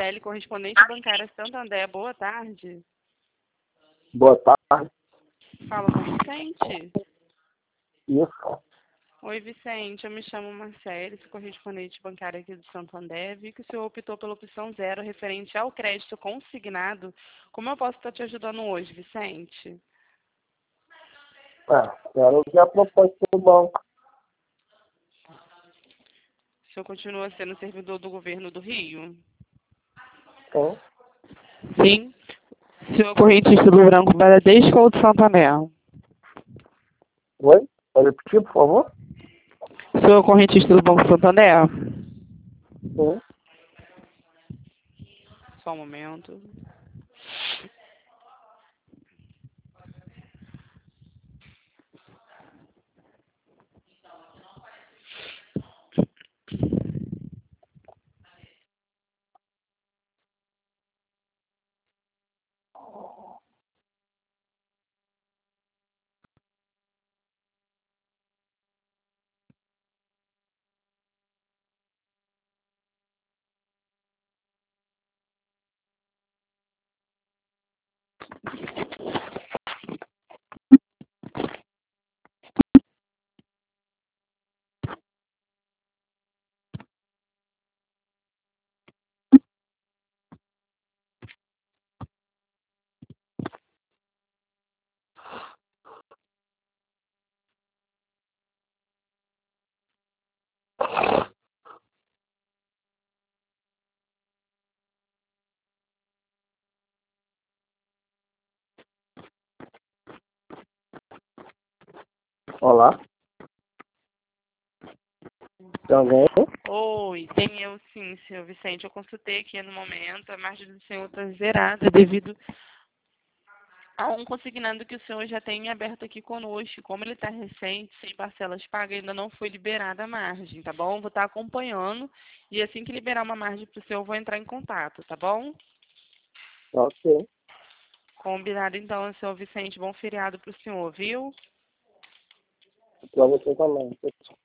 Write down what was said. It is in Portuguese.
Michele, correspondente bancária Santander. Boa tarde. Boa tarde. Fala com o Vicente. Isso. Oi, Vicente. Eu me chamo Marcele, sou correspondente bancária aqui do Santander. Vi que o senhor optou pela opção 0 referente ao crédito consignado. Como eu posso estar te ajudando hoje, Vicente? Quero ver a proposta do banco. O senhor continua sendo servidor do governo do Rio? Sim. Sim. Senhor correntista do Banco Bradesco ou do Santander? Oi? Pode repetir, por favor? Senhor correntista do Banco Santander? Sim. Só um momento. Olá. Tem alguém? Oi, tem eu sim, senhor Vicente. Eu consultei aqui no momento, a margem do senhor está zerada devido a um consignado que o senhor já tem aberto aqui conosco. Como ele está recente, sem parcelas pagas, ainda não foi liberada a margem, tá bom? Vou estar acompanhando e assim que liberar uma margem para o senhor, eu vou entrar em contato, tá bom? Ok. Combinado então, senhor Vicente. Bom feriado para o senhor, viu? Para você também.